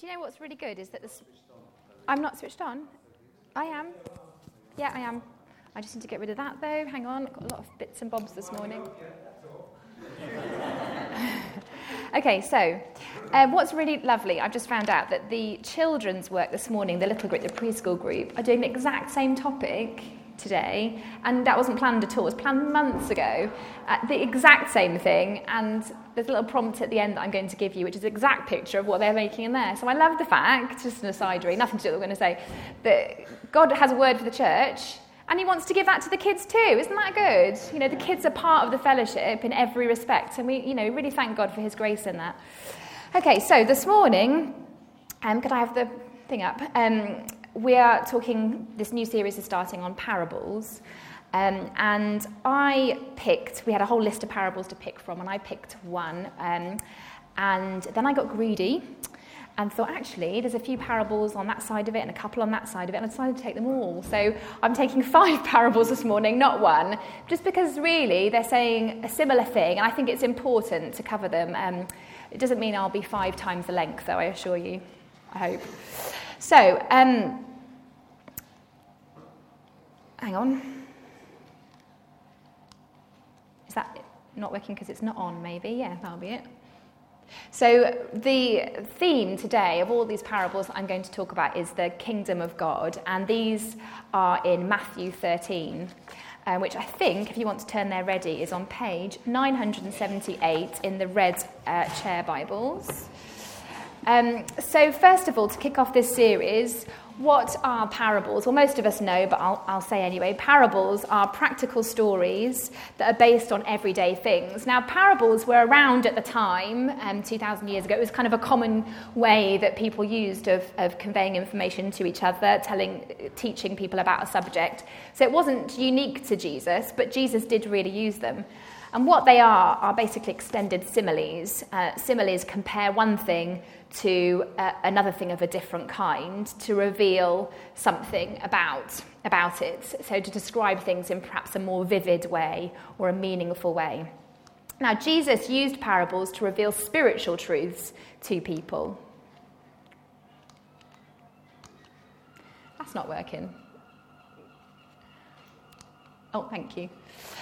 Do you know what's really good is that I'm not switched on. I am. Yeah, I am. I just need to get rid of that, though. Hang on. I've got a lot of bits and bobs this morning. Okay, so what's really lovely, I've just found out that the children's work this morning, the little group, the preschool group, are doing the exact same topic today, and that wasn't planned at all. It was planned months ago, the exact same thing, and there's a little prompt at the end that I'm going to give you, which is an exact picture of what they're making in there. So I love the fact, just an aside really, nothing to do with what I'm going to say, that God has a word for the church, and he wants to give that to the kids too. Isn't that good? You know, the kids are part of the fellowship in every respect, and we, really thank God for his grace in that. Okay, so this morning, could I have the thing up? We are talking, this new series is starting on parables, and we had a whole list of parables to pick from, and I picked one, and then I got greedy and thought, actually, there's a few parables on that side of it and a couple on that side of it, and I decided to take them all. So I'm taking 5 parables this morning, not one, just because really they're saying a similar thing, and I think it's important to cover them. It doesn't mean I'll be 5 times the length, though, I assure you, I hope. So, hang on. Is that not working because it's not on, maybe? Yeah, that'll be it. So the theme today of all these parables that I'm going to talk about is the kingdom of God, and these are in Matthew 13, which I think, if you want to turn there ready, is on page 978 in the red chair Bibles. So first of all, to kick off this series, what are parables? Well, most of us know, but I'll say anyway. Parables are practical stories that are based on everyday things. Now, parables were around at the time, 2,000 years ago. It was kind of a common way that people used of conveying information to each other, teaching people about a subject. So it wasn't unique to Jesus, but Jesus did really use them. And what they are basically extended similes. Similes compare one thing to another thing of a different kind to reveal something about it. So to describe things in perhaps a more vivid way or a meaningful way. Now, Jesus used parables to reveal spiritual truths to people. That's not working. Oh, thank you.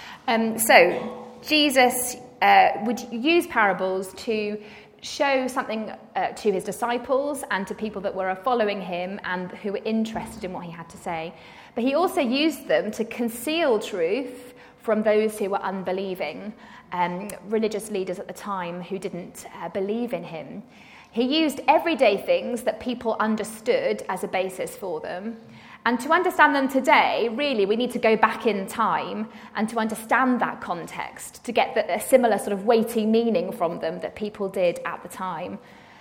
So Jesus would use parables to show something to his disciples and to people that were following him and who were interested in what he had to say. But he also used them to conceal truth from those who were unbelieving, religious leaders at the time who didn't believe in him. He used everyday things that people understood as a basis for them. And to understand them today, really, we need to go back in time and to understand that context, to get a similar sort of weighty meaning from them that people did at the time.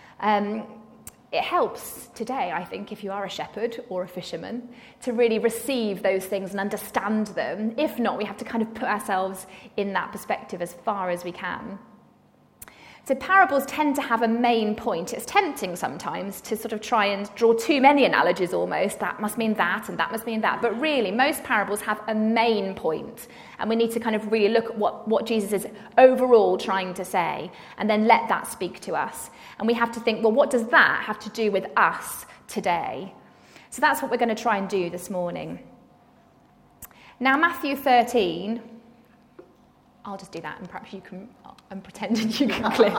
It helps today, I think, if you are a shepherd or a fisherman, to really receive those things and understand them. If not, we have to kind of put ourselves in that perspective as far as we can. So parables tend to have a main point. It's tempting sometimes to sort of try and draw too many analogies almost. That must mean that and that must mean that. But really, most parables have a main point. And we need to kind of really look at what Jesus is overall trying to say and then let that speak to us. And we have to think, well, what does that have to do with us today? So that's what we're going to try and do this morning. Now, Matthew 13... I'll just do that, and perhaps you can, I'm pretending you can click.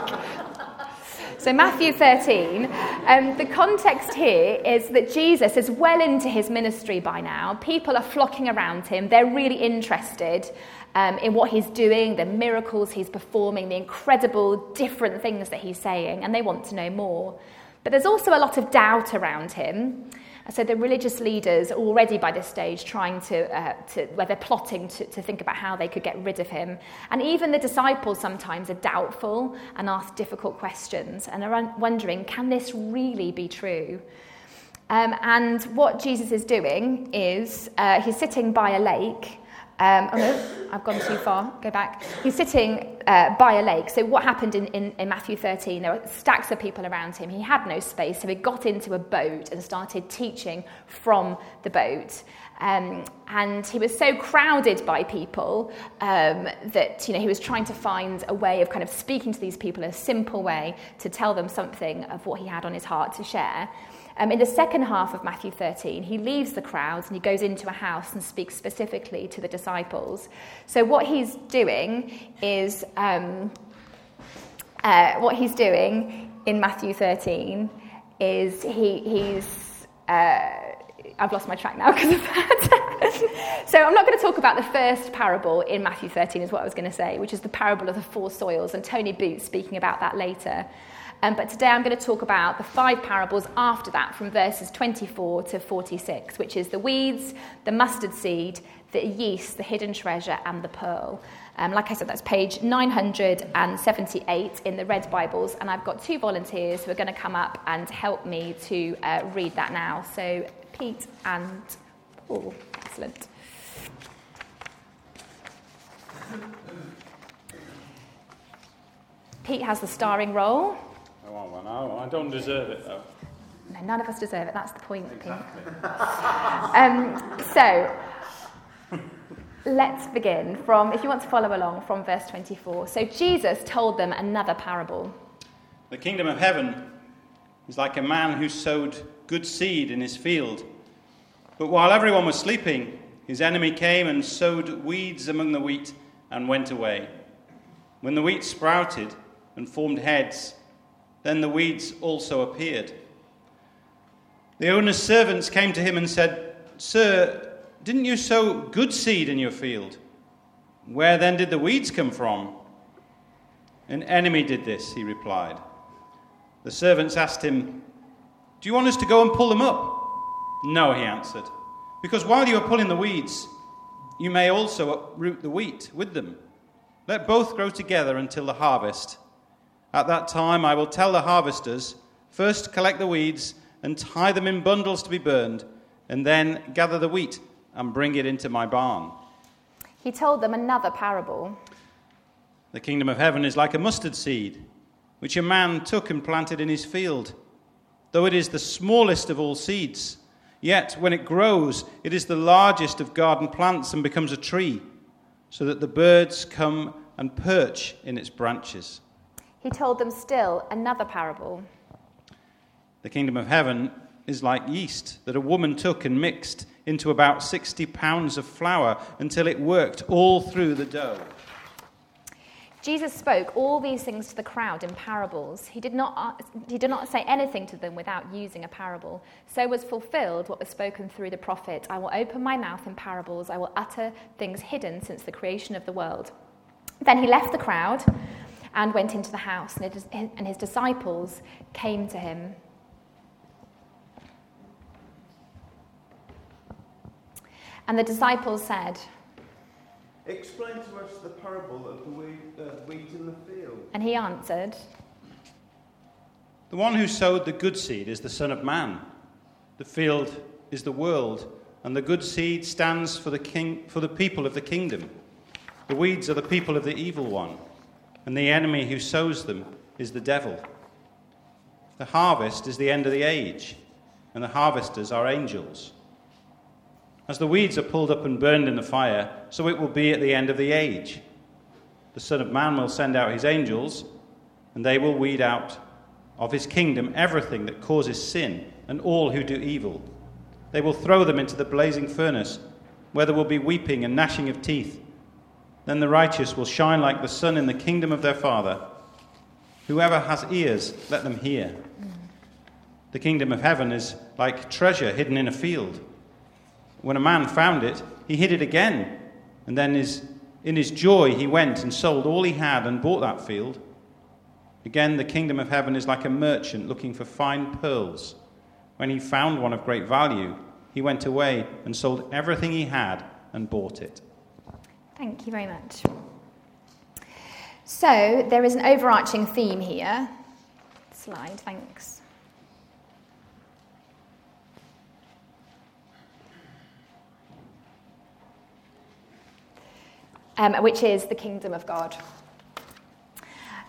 So Matthew 13, the context here is that Jesus is well into his ministry by now. People are flocking around him. They're really interested in what he's doing, the miracles he's performing, the incredible different things that he's saying, and they want to know more. But there's also a lot of doubt around him. So the religious leaders are already by this stage trying where they're plotting to think about how they could get rid of him. And even the disciples sometimes are doubtful and ask difficult questions and are wondering, can this really be true? And what Jesus is doing is he's sitting by a lake. Oh no, I've gone too far. Go back. He's sitting by a lake. So what happened in Matthew 13, there were stacks of people around him. He had no space, so he got into a boat and started teaching from the boat. And he was so crowded by people that he was trying to find a way of kind of speaking to these people, a simple way to tell them something of what he had on his heart to share. In the second half of Matthew 13, he leaves the crowds and he goes into a house and speaks specifically to the disciples. So what he's doing is, in Matthew 13 is he's I've lost my track now because of that. So I'm not going to talk about the first parable in Matthew 13 is what I was going to say, which is the parable of the 4 soils, and Tony Boots speaking about that later. But today I'm going to talk about the 5 parables after that, from verses 24 to 46, which is the weeds, the mustard seed, the yeast, the hidden treasure, and the pearl. Like I said, that's page 978 in the Red Bibles, and I've got 2 volunteers who are going to come up and help me to read that now. So Pete and Paul. Excellent. Pete has the starring role. No, I don't deserve it, though. No, none of us deserve it. That's the point, Exactly. Pete. So let's begin from, if you want to follow along, from verse 24. So Jesus told them another parable. The kingdom of heaven is like a man who sowed good seed in his field. But while everyone was sleeping, his enemy came and sowed weeds among the wheat and went away. When the wheat sprouted and formed heads, then the weeds also appeared. The owner's servants came to him and said, "Sir, didn't you sow good seed in your field? Where then did the weeds come from?" "An enemy did this," he replied. The servants asked him, "Do you want us to go and pull them up?" "No," he answered, "because while you are pulling the weeds, you may also uproot the wheat with them. Let both grow together until the harvest. At that time I will tell the harvesters, first collect the weeds and tie them in bundles to be burned, and then gather the wheat and bring it into my barn." He told them another parable. The kingdom of heaven is like a mustard seed, which a man took and planted in his field. Though it is the smallest of all seeds, yet when it grows, it is the largest of garden plants and becomes a tree, so that the birds come and perch in its branches. He told them still another parable. The kingdom of heaven is like yeast that a woman took and mixed into about 60 pounds of flour until it worked all through the dough. Jesus spoke all these things to the crowd in parables. He did not say anything to them without using a parable. So was fulfilled what was spoken through the prophet, "I will open my mouth in parables. I will utter things hidden since the creation of the world." Then he left the crowd and went into the house, and his disciples came to him. And the disciples said, "Explain to us the parable of the weeds in the field." And he answered, The one who sowed the good seed is the Son of Man. The field is the world, and the good seed stands for the people of the kingdom. The weeds are the people of the evil one, and the enemy who sows them is the devil. The harvest is the end of the age, and the harvesters are angels. As the weeds are pulled up and burned in the fire, so it will be at the end of the age. The Son of Man will send out his angels, and they will weed out of his kingdom everything that causes sin and all who do evil. They will throw them into the blazing furnace, where there will be weeping and gnashing of teeth. Then the righteous will shine like the sun in the kingdom of their Father. Whoever has ears, let them hear. The kingdom of heaven is like treasure hidden in a field. When a man found it, he hid it again, and then in his joy he went and sold all he had and bought that field. Again, the kingdom of heaven is like a merchant looking for fine pearls. When he found one of great value, he went away and sold everything he had and bought it. Thank you very much. So there is an overarching theme here. Slide, thanks. Which is the kingdom of God.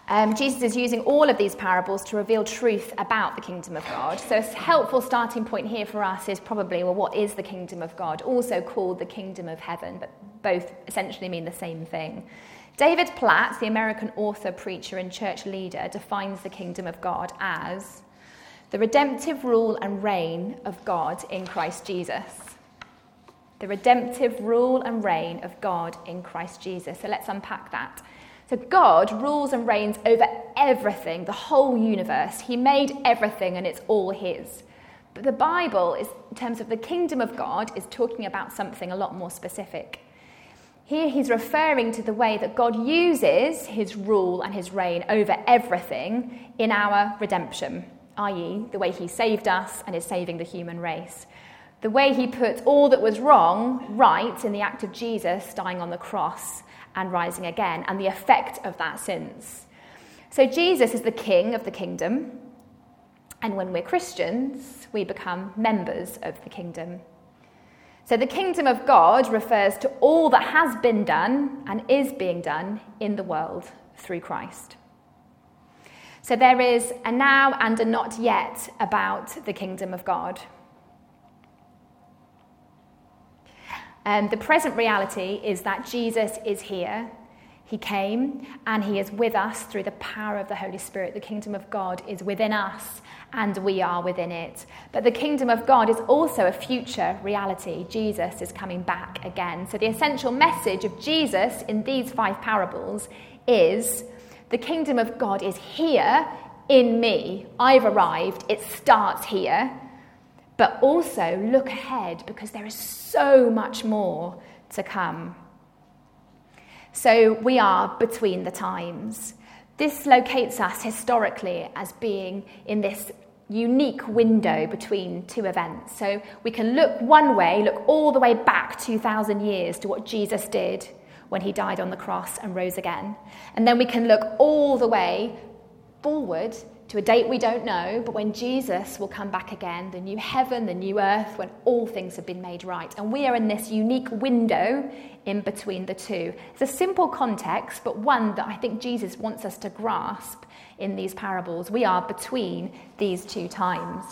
Jesus is using all of these parables to reveal truth about the kingdom of God. So a helpful starting point here for us is probably, well, what is the kingdom of God? Also called the kingdom of heaven, but both essentially mean the same thing. David Platt, the American author, preacher, and church leader, defines the kingdom of God as the redemptive rule and reign of God in Christ Jesus. The redemptive rule and reign of God in Christ Jesus. So let's unpack that. So God rules and reigns over everything, the whole universe. He made everything and it's all his. But the Bible, is, in terms of the kingdom of God, is talking about something a lot more specific. Here he's referring to the way that God uses his rule and his reign over everything in our redemption, i.e. the way he saved us and is saving the human race. The way he put all that was wrong right in the act of Jesus dying on the cross and rising again, and the effect of that since. So Jesus is the king of the kingdom, and when we're Christians, we become members of the kingdom. So the kingdom of God refers to all that has been done and is being done in the world through Christ. So there is a now and a not yet about the kingdom of God. The present reality is that Jesus is here. He came and he is with us through the power of the Holy Spirit. The kingdom of God is within us and we are within it. But the kingdom of God is also a future reality. Jesus is coming back again. So the essential message of Jesus in these 5 parables is the kingdom of God is here in me. I've arrived. It starts here. But also look ahead because there is so much more to come. So we are between the times. This locates us historically as being in this unique window between 2 events. So we can look one way, look all the way back 2,000 years to what Jesus did when he died on the cross and rose again. And then we can look all the way forward to a date we don't know, but when Jesus will come back again, the new heaven, the new earth, when all things have been made right. And we are in this unique window in between the two. It's a simple context, but one that I think Jesus wants us to grasp in these parables. We are between these 2 times.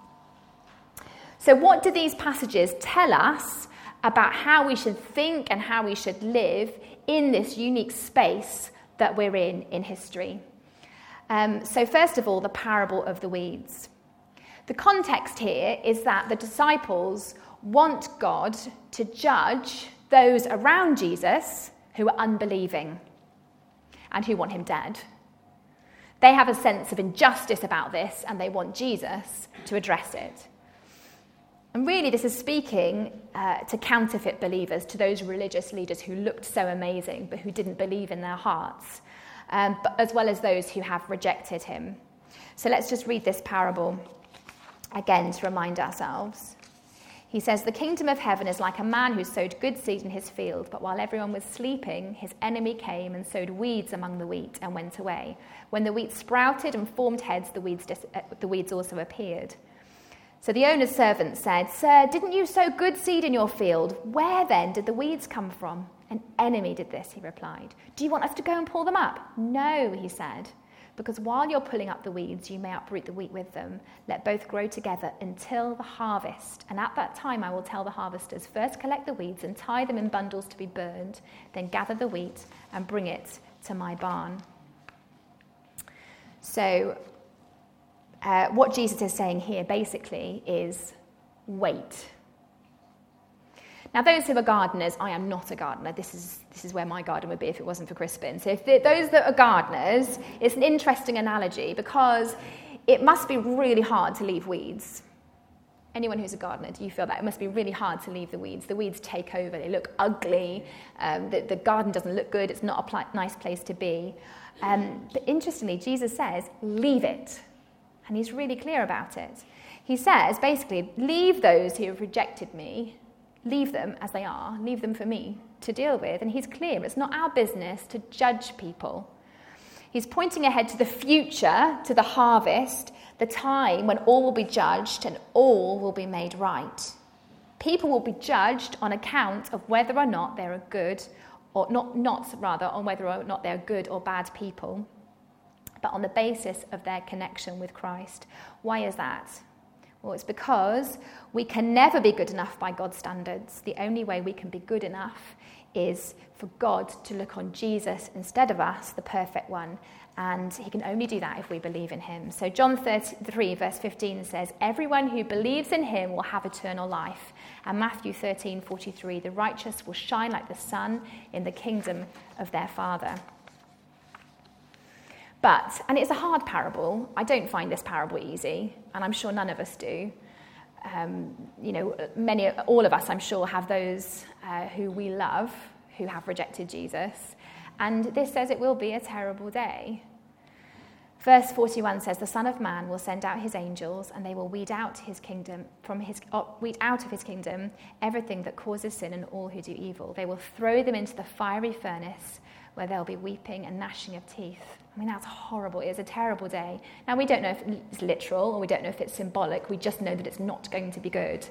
So what do these passages tell us about how we should think and how we should live in this unique space that we're in history? So first of all, the parable of the weeds. The context here is that the disciples want God to judge those around Jesus who are unbelieving and who want him dead. They have a sense of injustice about this and they want Jesus to address it. And really this is speaking to counterfeit believers, to those religious leaders who looked so amazing but who didn't believe in their hearts. But as well as those who have rejected him. So let's just read this parable again to remind ourselves. He says, "The kingdom of heaven is like a man who sowed good seed in his field, but while everyone was sleeping, his enemy came and sowed weeds among the wheat and went away. When the wheat sprouted and formed heads, the weeds also appeared. So the owner's servant said, 'Sir, didn't you sow good seed in your field? Where then did the weeds come from?' 'An enemy did this,' he replied. 'Do you want us to go and pull them up?' 'No,' he said, 'because while you're pulling up the weeds, you may uproot the wheat with them. Let both grow together until the harvest. And at that time I will tell the harvesters, first collect the weeds and tie them in bundles to be burned, then gather the wheat and bring it to my barn.'" So what Jesus is saying here basically is wait. Now, those who are gardeners, I am not a gardener. This is where my garden would be if it wasn't for Crispin. So those that are gardeners, it's an interesting analogy because it must be really hard to leave weeds. Anyone who's a gardener, do you feel that? It must be really hard to leave the weeds. The weeds take over. They look ugly. The garden doesn't look good. It's not a nice place to be. But interestingly, Jesus says, leave it. And he's really clear about it. He says, basically, leave those who have rejected me. Leave them as they are. Leave them for me to deal with. And he's clear. It's not our business to judge people. He's pointing ahead to the future, to the harvest, the time when all will be judged and all will be made right. People will be judged on account of whether or not they're a good, or not on whether or not they're good or bad people. but on the basis of their connection with Christ. Why is that? Well, it's because we can never be good enough by God's standards. The only way we can be good enough is for God to look on Jesus instead of us, the perfect one. And he can only do that if we believe in him. So John 3, verse 15 says, everyone who believes in him will have eternal life. And Matthew 13:43, the righteous will shine like the sun in the kingdom of their Father. But, and it's a hard parable, I don't find this parable easy, and I'm sure none of us do. All of us, I'm sure, have those who we love who have rejected Jesus. And this says it will be a terrible day. Verse 41 says, the Son of Man will send out his angels, and they will weed out of his kingdom everything that causes sin and all who do evil. They will throw them into the fiery furnace, where there'll be weeping and gnashing of teeth. I mean, that's horrible. It is a terrible day. Now, we don't know if it's literal or we don't know if it's symbolic. We just know that it's not going to be good.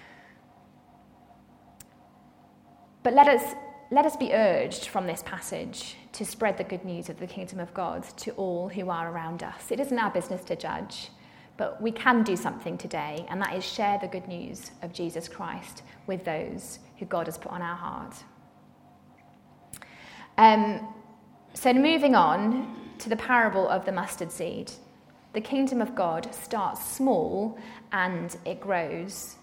But let us be urged from this passage to spread the good news of the kingdom of God to all who are around us. It isn't our business to judge, but we can do something today, and that is share the good news of Jesus Christ with those who God has put on our heart. So moving on to the parable of the mustard seed. The kingdom of God starts small and it grows.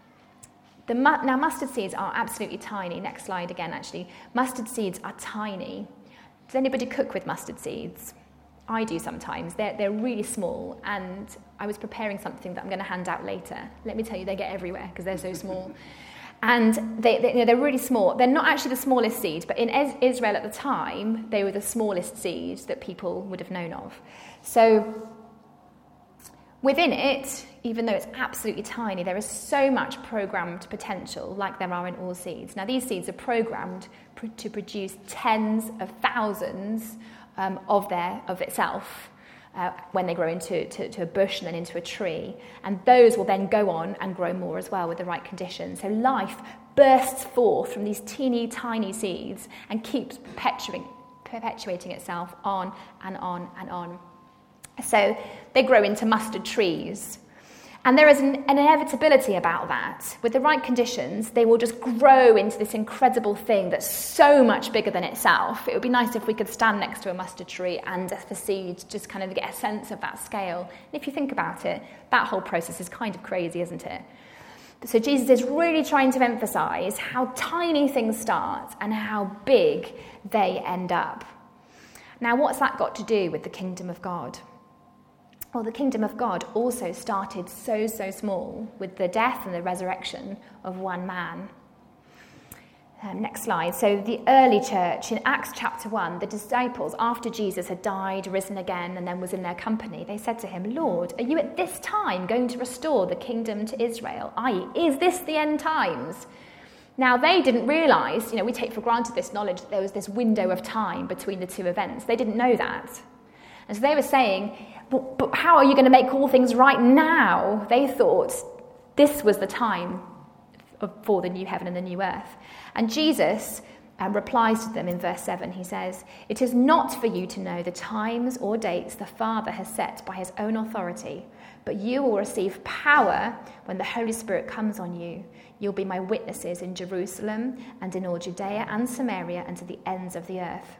Now, mustard seeds are absolutely tiny. Next slide again, actually. Mustard seeds are tiny. Does anybody cook with mustard seeds? I do sometimes. They're really small, and I was preparing something that I'm going to hand out later. Let me tell you, they get everywhere because they're so small. And they're really small. They're not actually the smallest seed, but in Israel at the time, they were the smallest seeds that people would have known of. So within it, even though it's absolutely tiny, there is so much programmed potential, like there are in all seeds. Now, these seeds are programmed to produce tens of thousands of itself when they grow into a bush and then into a tree. And those will then go on and grow more as well with the right conditions. So life bursts forth from these teeny tiny seeds and keeps perpetuating itself on and on and on. So they grow into mustard trees. And there is an inevitability about that. With the right conditions, they will just grow into this incredible thing that's so much bigger than itself. It would be nice if we could stand next to a mustard tree and the seeds just kind of get a sense of that scale. And if you think about it, that whole process is kind of crazy, isn't it? So Jesus is really trying to emphasize how tiny things start and how big they end up. Now, what's that got to do with the kingdom of God? Well, the kingdom of God also started so small with the death and the resurrection of one man. Next slide. So the early church, in Acts chapter 1, the disciples, after Jesus had died, risen again, and then was in their company, they said to him, Lord, are you at this time going to restore the kingdom to Israel? i.e., is this the end times? Now, they didn't realise, we take for granted this knowledge that there was this window of time between the two events. They didn't know that. And so they were saying, but how are you going to make all things right now? They thought this was the time for the new heaven and the new earth. And Jesus replies to them in verse 7. He says, it is not for you to know the times or dates the Father has set by his own authority, but you will receive power when the Holy Spirit comes on you. You'll be my witnesses in Jerusalem and in all Judea and Samaria and to the ends of the earth.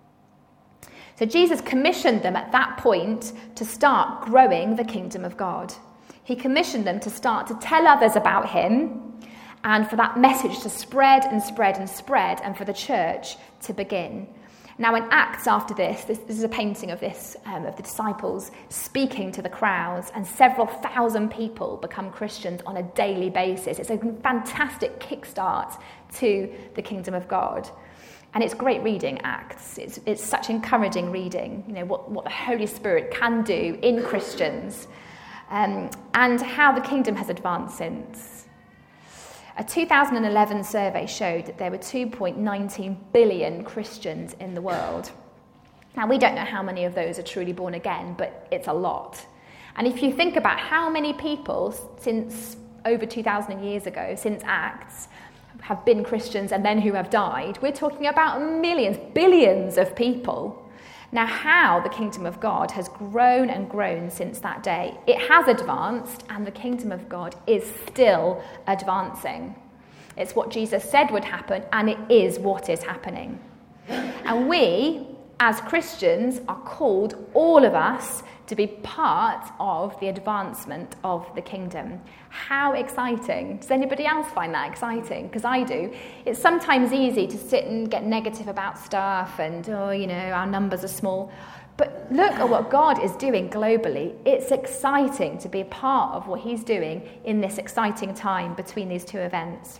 So Jesus commissioned them at that point to start growing the kingdom of God. He commissioned them to start to tell others about him and for that message to spread and spread and spread and for the church to begin. Now in Acts after this is a painting of this, of the disciples speaking to the crowds, and several thousand people become Christians on a daily basis. It's a fantastic kickstart to the kingdom of God. And it's great reading, Acts. It's such encouraging reading, what the Holy Spirit can do in Christians, and how the kingdom has advanced since. A 2011 survey showed that there were 2.19 billion Christians in the world. Now, we don't know how many of those are truly born again, but it's a lot. And if you think about how many people since over 2,000 years ago, since Acts, have been Christians and then who have died, we're talking about millions, billions of people. Now, how the kingdom of God has grown and grown since that day. It has advanced, and the kingdom of God is still advancing. It's what Jesus said would happen, and it is what is happening. And we, as Christians, are called, all of us, to be part of the advancement of the kingdom. How exciting. Does anybody else find that exciting? Because I do. It's sometimes easy to sit and get negative about stuff and, our numbers are small. But look at what God is doing globally. It's exciting to be a part of what he's doing in this exciting time between these two events.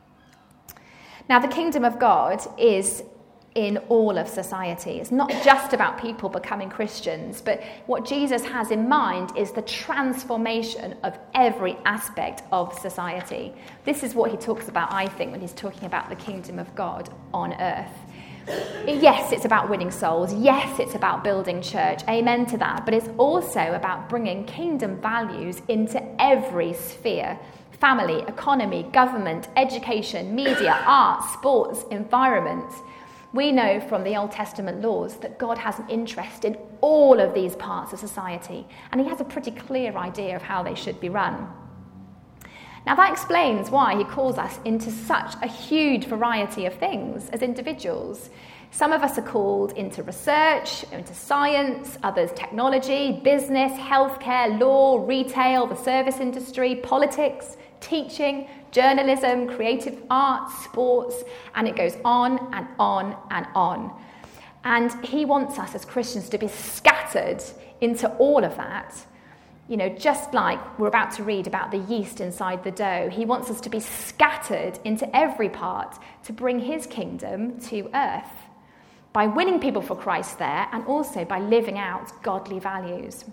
Now, the kingdom of God is in all of society. It's not just about people becoming Christians, but what Jesus has in mind is the transformation of every aspect of society. This is what he talks about, I think, when he's talking about the kingdom of God on earth. Yes, it's about winning souls. Yes, it's about building church. Amen to that. But it's also about bringing kingdom values into every sphere. Family, economy, government, education, media, art, sports, environment. We know from the Old Testament laws that God has an interest in all of these parts of society, and he has a pretty clear idea of how they should be run. Now, that explains why he calls us into such a huge variety of things as individuals. Some of us are called into research, into science, others technology, business, healthcare, law, retail, the service industry, politics, teaching, journalism, creative arts, sports, and it goes on and on and on. And he wants us as Christians to be scattered into all of that. Just like we're about to read about the yeast inside the dough, he wants us to be scattered into every part to bring his kingdom to earth by winning people for Christ there and also by living out godly values.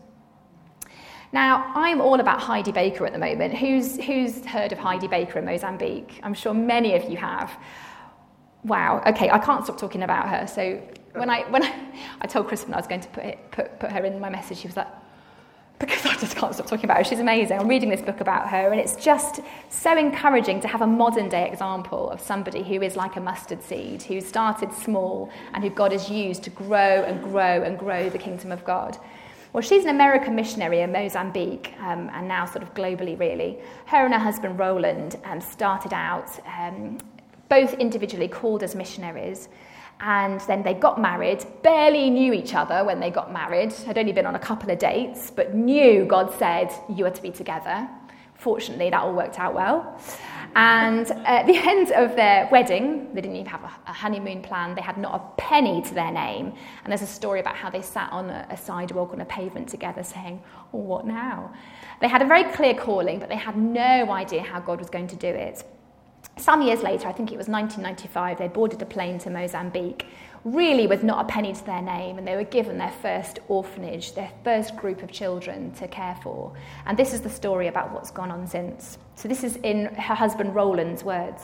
Now, I'm all about Heidi Baker at the moment. Who's heard of Heidi Baker in Mozambique? I'm sure many of you have. Wow. Okay, I can't stop talking about her. So when I told Kristen I was going to put her in my message, she was like, because I just can't stop talking about her. She's amazing. I'm reading this book about her, and it's just so encouraging to have a modern-day example of somebody who is like a mustard seed, who started small and who God has used to grow and grow and grow the kingdom of God. Well, she's an American missionary in Mozambique, and now sort of globally, really. Her and her husband, Roland, started out both individually called as missionaries, and then they got married, barely knew each other when they got married, had only been on a couple of dates, but knew God said, you are to be together. Fortunately, that all worked out well. And at the end of their wedding, they didn't even have a honeymoon plan. They had not a penny to their name. And there's a story about how they sat on a sidewalk on a pavement together saying, well, what now? They had a very clear calling, but they had no idea how God was going to do it. Some years later, I think it was 1995, they boarded a plane to Mozambique, really with not a penny to their name, and they were given their first orphanage, their first group of children to care for. And this is the story about what's gone on since. So this is in her husband Roland's words.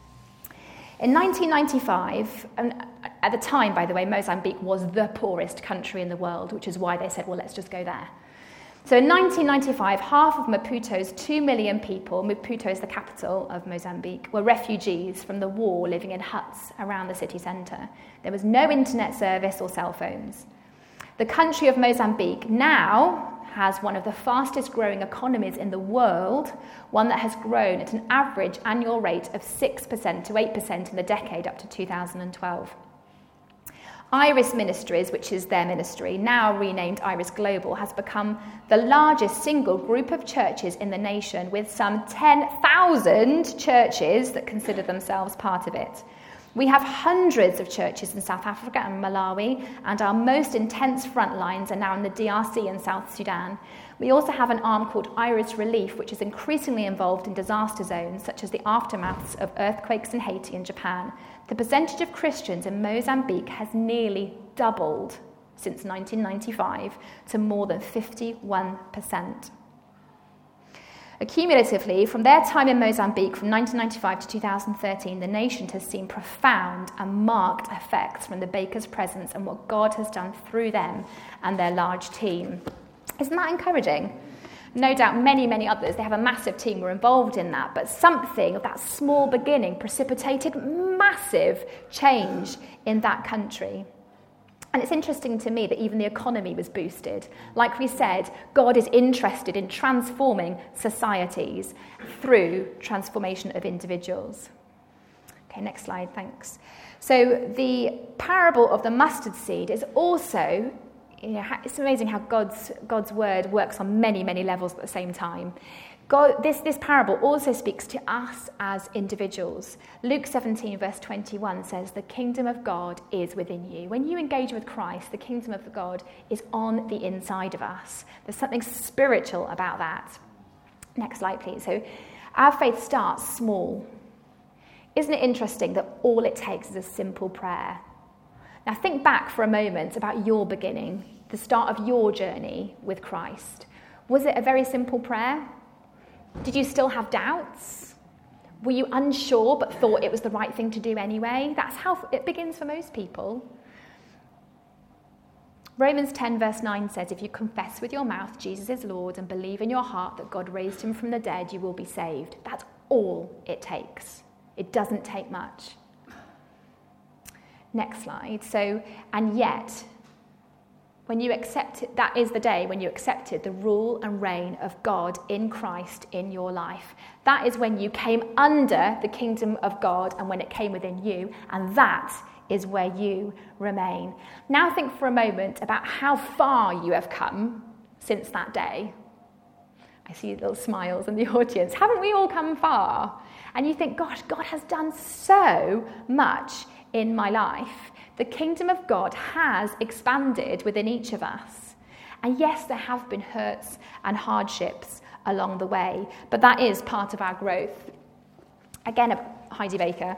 In 1995, and at the time, by the way, Mozambique was the poorest country in the world, which is why they said, well, let's just go there. So in 1995, half of Maputo's 2 million people, Maputo is the capital of Mozambique, were refugees from the war living in huts around the city centre. There was no internet service or cell phones. The country of Mozambique now has one of the fastest growing economies in the world, one that has grown at an average annual rate of 6% to 8% in the decade up to 2012. Iris Ministries, which is their ministry, now renamed Iris Global, has become the largest single group of churches in the nation, with some 10,000 churches that consider themselves part of it. We have hundreds of churches in South Africa and Malawi, and our most intense front lines are now in the DRC and South Sudan. We also have an arm called Iris Relief, which is increasingly involved in disaster zones, such as the aftermaths of earthquakes in Haiti and Japan. The percentage of Christians in Mozambique has nearly doubled since 1995 to more than 51%. Accumulatively, from their time in Mozambique from 1995 to 2013, the nation has seen profound and marked effects from the Bakers' presence and what God has done through them and their large team. Isn't that encouraging? No doubt many, many others, they have a massive team, were involved in that, but something of that small beginning precipitated massive change in that country. And it's interesting to me that even the economy was boosted. Like we said, God is interested in transforming societies through transformation of individuals. Okay, next slide, thanks. So the parable of the mustard seed is also, it's amazing how God's word works on many, many levels at the same time. This parable also speaks to us as individuals. Luke 17 verse 21 says, the kingdom of God is within you. When you engage with Christ, the kingdom of God is on the inside of us. There's something spiritual about that. Next slide, please. So our faith starts small. Isn't it interesting that all it takes is a simple prayer? Now think back for a moment about your beginning, the start of your journey with Christ. Was it a very simple prayer? Did you still have doubts? Were you unsure but thought it was the right thing to do anyway? That's how it begins for most people. Romans 10 verse 9 says, if you confess with your mouth Jesus is Lord and believe in your heart that God raised him from the dead, you will be saved. That's all it takes. It doesn't take much. Next slide. So, and yet, when you accept it, that is the day when you accepted the rule and reign of God in Christ in your life. That is when you came under the kingdom of God and when it came within you, and that is where you remain. Now think for a moment about how far you have come since that day. I see little smiles in the audience. Haven't we all come far? And you think, gosh, God has done so much in my life. The kingdom of God has expanded within each of us. And yes, there have been hurts and hardships along the way, but that is part of our growth. Again, Heidi Baker.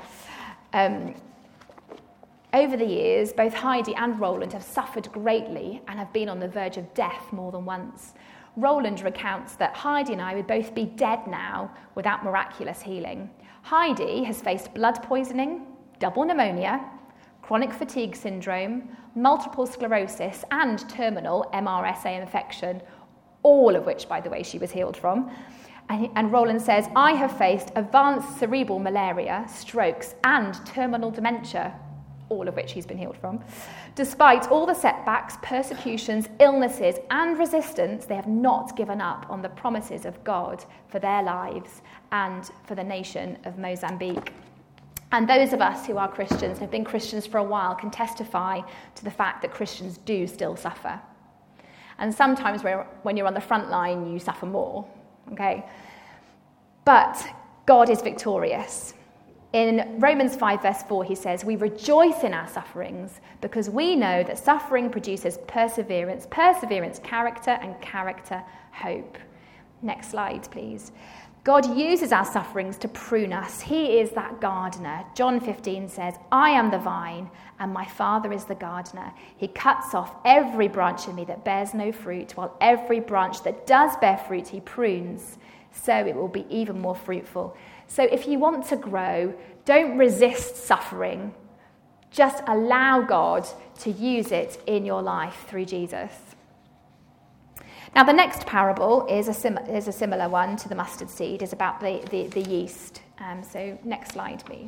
Over the years, both Heidi and Roland have suffered greatly and have been on the verge of death more than once. Roland recounts that Heidi and I would both be dead now without miraculous healing. Heidi has faced blood poisoning, double pneumonia, chronic fatigue syndrome, multiple sclerosis, and terminal MRSA infection, all of which, by the way, she was healed from. And Roland says, I have faced advanced cerebral malaria, strokes, and terminal dementia, all of which he's been healed from. Despite all the setbacks, persecutions, illnesses, and resistance, they have not given up on the promises of God for their lives and for the nation of Mozambique. And those of us who are Christians and have been Christians for a while can testify to the fact that Christians do still suffer. And sometimes when you're on the front line, you suffer more, okay? But God is victorious. In Romans 5 verse 4, he says, we rejoice in our sufferings because we know that suffering produces perseverance, perseverance, character, and character, hope. Next slide, please. God uses our sufferings to prune us. He is that gardener. John 15 says, I am the vine and my Father is the gardener. He cuts off every branch in me that bears no fruit, while every branch that does bear fruit he prunes, so it will be even more fruitful. So if you want to grow, don't resist suffering. Just allow God to use it in your life through Jesus. Now, the next parable is a similar one to the mustard seed. It's about the yeast. So next slide, please.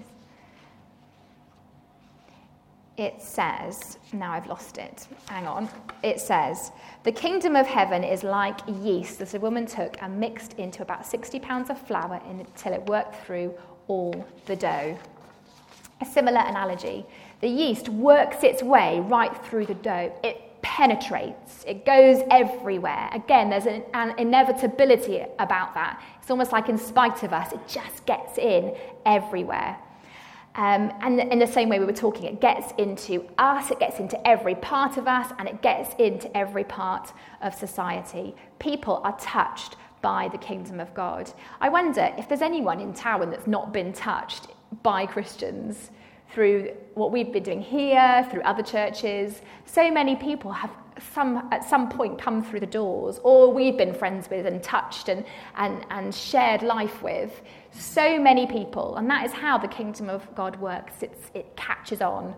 It says, now I've lost it. Hang on. It says, the kingdom of heaven is like yeast that a woman took and mixed into about 60 pounds of flour until it worked through all the dough. A similar analogy. The yeast works its way right through the dough. It penetrates. It goes everywhere. Again, there's an inevitability about that. It's almost like in spite of us, it just gets in everywhere. And in the same way we were talking, it gets into us, it gets into every part of us, and it gets into every part of society. People are touched by the kingdom of God. I wonder if there's anyone in Towern that's not been touched by Christians through what we've been doing here, through other churches. So many people have at some point come through the doors, or we've been friends with and touched and shared life with. So many people, and that is how the kingdom of God works. It catches on.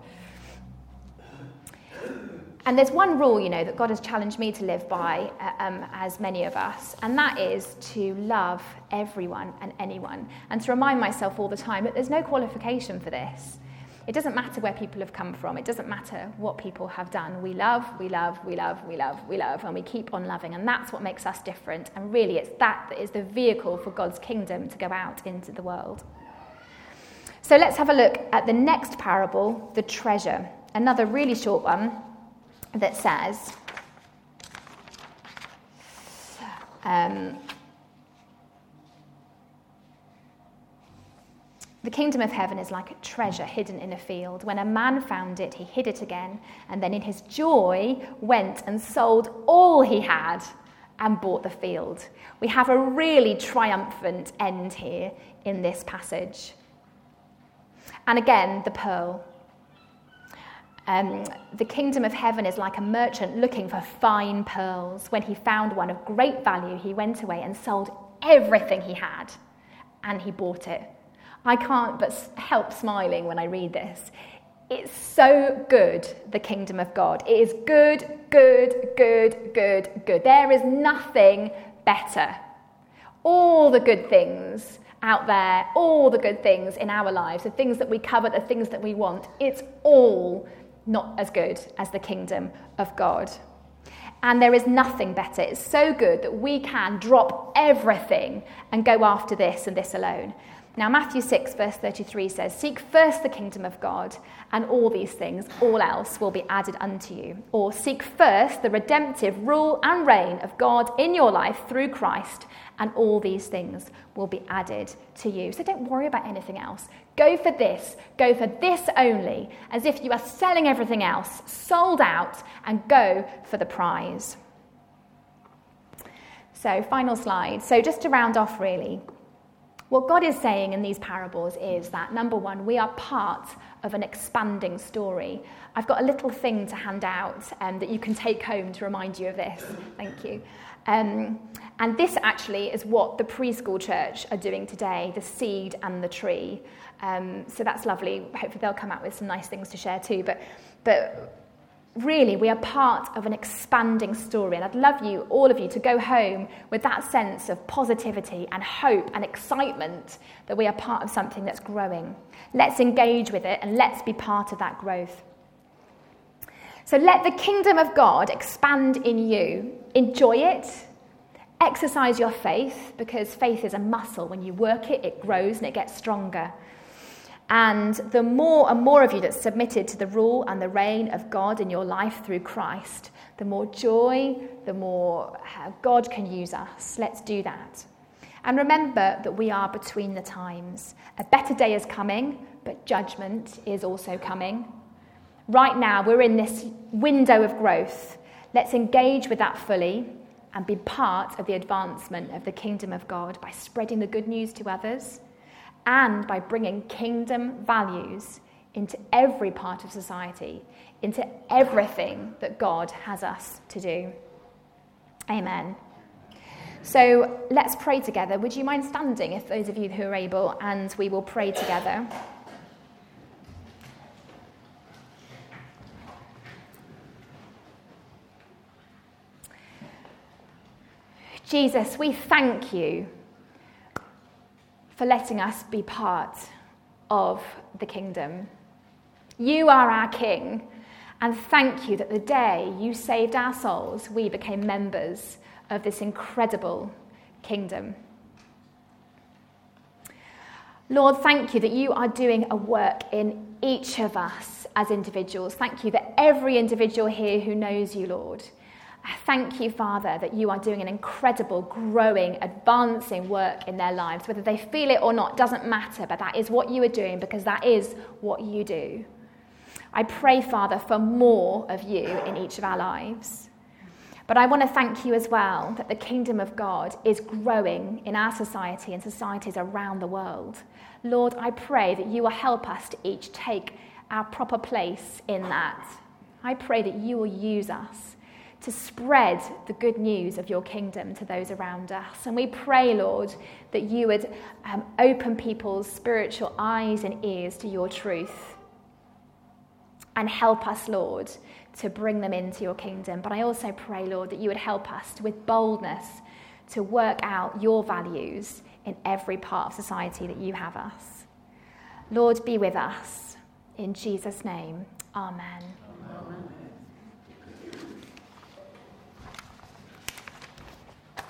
And there's one rule, that God has challenged me to live by, as many of us, and that is to love everyone and anyone, and to remind myself all the time that there's no qualification for this. It doesn't matter where people have come from. It doesn't matter what people have done. We love, we love, we love, we love, we love, and we keep on loving. And that's what makes us different. And really, it's that is the vehicle for God's kingdom to go out into the world. So let's have a look at the next parable, the treasure. Another really short one that says, the kingdom of heaven is like a treasure hidden in a field. When a man found it, he hid it again, and then in his joy went and sold all he had and bought the field. We have a really triumphant end here in this passage. And again, the pearl. The kingdom of heaven is like a merchant looking for fine pearls. When he found one of great value, he went away and sold everything he had, and he bought it. I can't but help smiling when I read this. It's so good, the kingdom of God. It is good, good, good, good, good. There is nothing better. All the good things out there, all the good things in our lives, the things that we covet, the things that we want, it's all not as good as the kingdom of God. And there is nothing better. It's so good that we can drop everything and go after this and this alone. Now, Matthew 6, verse 33 says, "Seek first the kingdom of God, and all these things, all else, will be added unto you." Or, "Seek first the redemptive rule and reign of God in your life through Christ, and all these things will be added to you." So don't worry about anything else. Go for this only, as if you are selling everything else, sold out, and go for the prize. So, final slide. So just to round off, really, what God is saying in these parables is that, number one, we are part of an expanding story. I've got a little thing to hand out that you can take home to remind you of this. Thank you. And this actually is what the preschool church are doing today, the seed and the tree. So that's lovely. Hopefully they'll come out with some nice things to share too. But really, we are part of an expanding story. And I'd love you, all of you, to go home with that sense of positivity and hope and excitement that we are part of something that's growing. Let's engage with it and let's be part of that growth. So let the kingdom of God expand in you. Enjoy it. Exercise your faith, because faith is a muscle. When you work it, it grows and it gets stronger. And the more and more of you that's submitted to the rule and the reign of God in your life through Christ, the more joy, the more God can use us. Let's do that. And remember that we are between the times. A better day is coming, but judgment is also coming. Right now, we're in this window of growth. Let's engage with that fully and be part of the advancement of the kingdom of God by spreading the good news to others, and by bringing kingdom values into every part of society, into everything that God has us to do. Amen. So let's pray together. Would you mind standing, if those of you who are able, and we will pray together. Jesus, we thank you for letting us be part of the kingdom. You are our King, and thank you that the day you saved our souls, we became members of this incredible kingdom. Lord, thank you that you are doing a work in each of us as individuals. Thank you that every individual here who knows you, Lord, thank you, Father, that you are doing an incredible, growing, advancing work in their lives. Whether they feel it or not doesn't matter, but that is what you are doing, because that is what you do. I pray, Father, for more of you in each of our lives. But I want to thank you as well that the kingdom of God is growing in our society and societies around the world. Lord, I pray that you will help us to each take our proper place in that. I pray that you will use us to spread the good news of your kingdom to those around us. And we pray, Lord, that you would open people's spiritual eyes and ears to your truth, and help us, Lord, to bring them into your kingdom. But I also pray, Lord, that you would help us with boldness to work out your values in every part of society that you have us. Lord, be with us. In Jesus' name, amen. Amen.